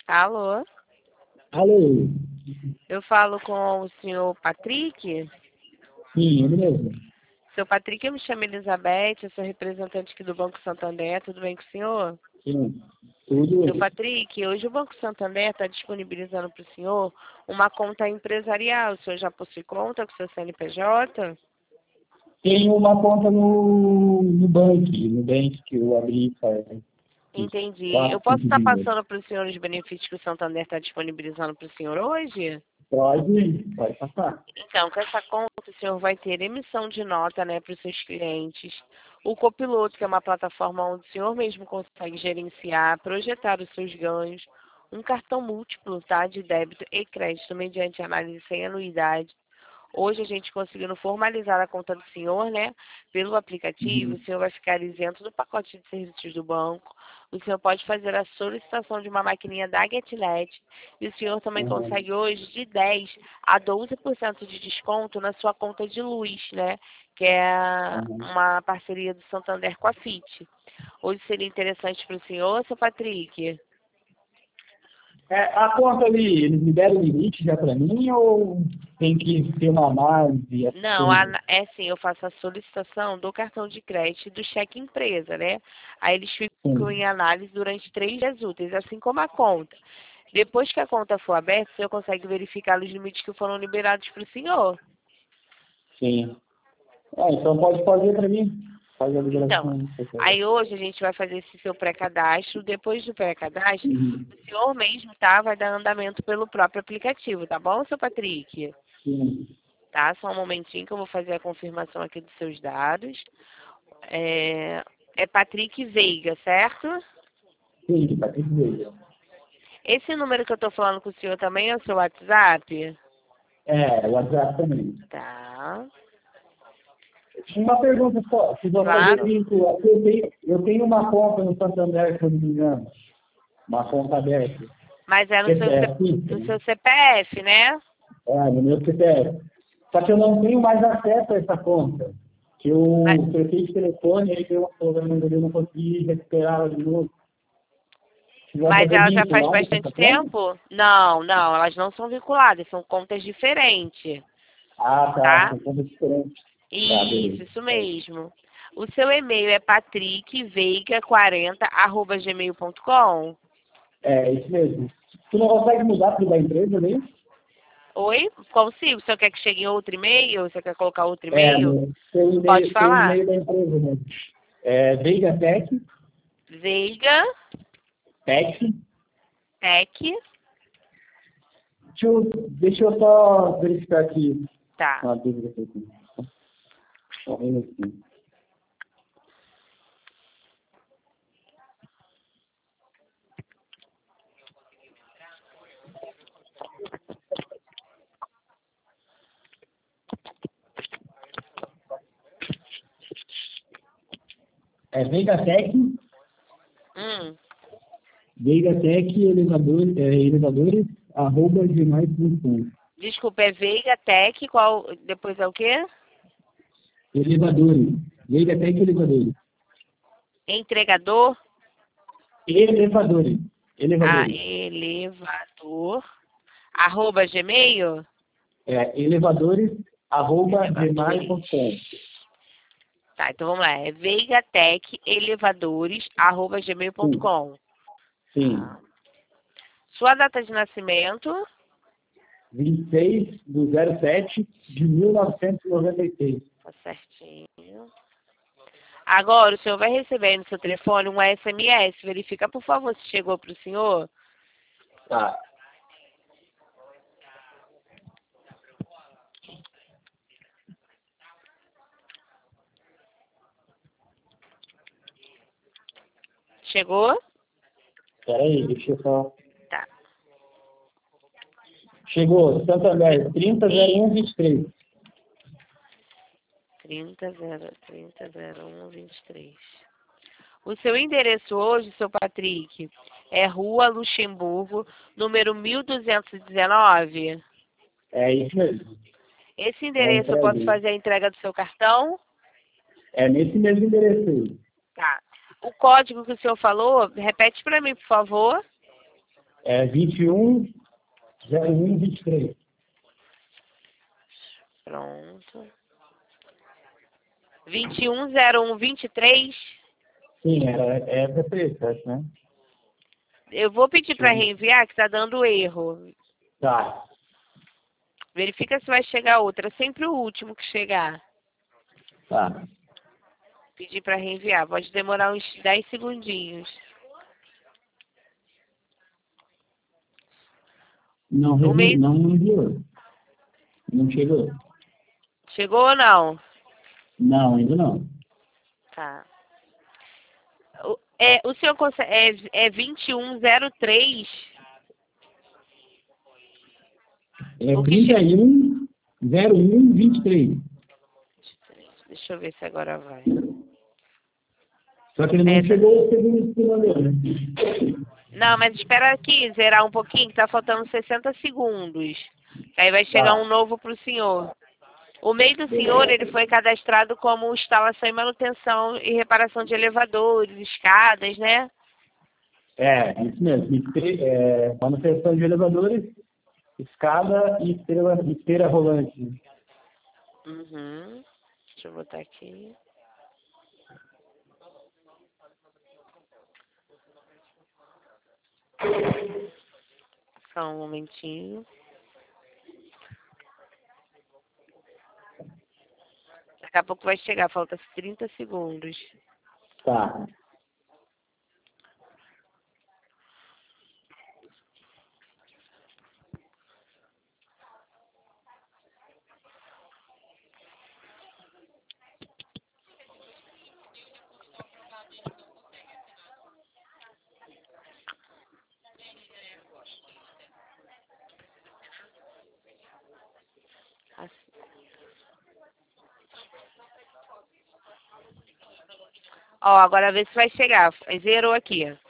Alô? Alô? Eu falo com o senhor Patrick? Sim, ele mesmo. Seu Patrick, eu me chamo Elizabeth, eu sou representante aqui do Banco Santander, tudo bem com o senhor? Sim, tudo Seu isso. Patrick, hoje o Banco Santander está disponibilizando para o senhor uma conta empresarial. O senhor já possui conta com o seu CNPJ? Tem uma conta no Bank que eu abri faz uns Entendi. Eu 4, posso 5 estar dias. passando para o senhor os benefícios que o Santander está disponibilizando para o senhor hoje? Pode passar. Então, com essa conta, o senhor vai ter emissão de nota, né, para os seus clientes. O Copiloto, que é uma plataforma onde o senhor mesmo consegue gerenciar, projetar os seus ganhos. Um cartão múltiplo, tá, de débito e crédito, mediante análise sem anuidade. Hoje a gente conseguindo formalizar a conta do senhor, né, pelo aplicativo, o Uhum. senhor vai ficar isento do pacote de serviços do banco. O senhor pode fazer a solicitação de uma maquininha da GetNet e o senhor também Uhum. consegue hoje de 10 a 12% de desconto na sua conta de luz, né, que é Uhum. uma parceria do Santander com a FIT. Hoje seria interessante para o senhor, seu Patrick? A conta ali, eles me deram limite já para mim ou tem que ter uma análise, essas Não, coisas? é assim, eu faço a solicitação do cartão de crédito e do cheque empresa, né? Aí eles ficam Sim, em análise durante 3 dias úteis, assim como a conta. Depois que a conta for aberta, o senhor consegue verificar os limites que foram liberados para o senhor. sim. Então pode fazer para mim. Faz a Então, liberação, por favor. aí hoje a gente vai fazer esse seu pré-cadastro. Depois do pré-cadastro, Uhum. o senhor mesmo, tá? Vai dar andamento pelo próprio aplicativo, tá bom, seu Patrick? Sim, Tá? Só um momentinho que eu vou fazer a confirmação aqui dos seus dados. É Patrick Veiga, certo? sim, tá tudo bem. Esse número que eu tô falando com o senhor também é o seu WhatsApp? O WhatsApp também. Tá. Uma pergunta só, se você fazer Claro. vínculo, eu tenho uma conta no Santander, se eu não me engano, uma conta aberta, Mas é CPF, no seu CPF, né? no meu CPF. Só que eu não tenho mais acesso a essa conta, que Mas, eu troquei de telefone, aí deu um problema, eu não consegui recuperar ela de novo. Se vai mas fazer ela já faz vinculado com bastante essa conta? tempo? Não, não, elas não são vinculadas, são contas diferentes, Ah, tá, tá? são contas diferentes. Tá, beleza. Isso mesmo. O seu e-mail é patrickveiga40@gmail.com? Isso mesmo. Tu não consegue mudar para da empresa, né? Oi? Consigo. O senhor quer que chegue em outro e-mail? Você quer colocar outro e-mail? No Pode tem o falar. e-mail da empresa mesmo. VeigaTech, Veiga, Tech. Tech, Deixa eu só verificar aqui tá. uma dúvida que eu tenho. Só um minutinho. VeigaTech, Hum. elevadores, arroba gmail.com. Desculpa, é Veiga, Tech, qual, depois é o quê? Elevadores. VeigaTech elevadores. Entregador, Elevadores. a Elevadores. elevador, arroba Gmail? Elevadores, arroba Elevadores. gmail.com. Tá, então vamos lá. É veigatech elevadores, arroba Sim, gmail.com. sim. Tá. Sua data de nascimento? 26/07/1996. Tá certinho. Agora, o senhor vai receber aí no seu telefone um SMS. Verifica, por favor, se chegou para o senhor. Tá. Chegou? Peraí, deixa eu só. Tá. Chegou, Santander, 30/01/23. 30/01/23. O seu endereço hoje, seu Patrick, é Rua Luxemburgo, número 1219. É isso mesmo. Esse É a endereço eu posso entrega. fazer a entrega do seu cartão? É nesse mesmo endereço aí. Tá. O código que o senhor falou, repete para mim, por favor. É 210123. Pronto. 210123. Sim, é perfeito, acho, né? Eu vou pedir para reenviar, que está dando erro. Tá, Verifica se vai chegar outra. Sempre o último que chegar. tá. Pedir para reenviar. Pode demorar uns 10 segundinhos. Não, O mês não enviou. Não chegou. chegou ou não? Não, ainda não. Tá. O senhor consegue, é 2103? É O que che... 310123. Deixa eu ver se agora vai. Só que ele não chegou ao segundo simulador, né? Não, mas espera aqui, zerar um pouquinho, que tá faltando 60 segundos. Aí vai chegar Tá. um novo para o senhor. O MEI do senhor, ele foi cadastrado como instalação e manutenção e reparação de elevadores, escadas, né? É, isso mesmo. Manutenção de elevadores, escada e esteira rolante. Uhum. Deixa eu botar aqui. Só um momentinho. Daqui a pouco vai chegar, falta 30 segundos. Tá. Ó, agora vê se vai chegar. Zerou aqui.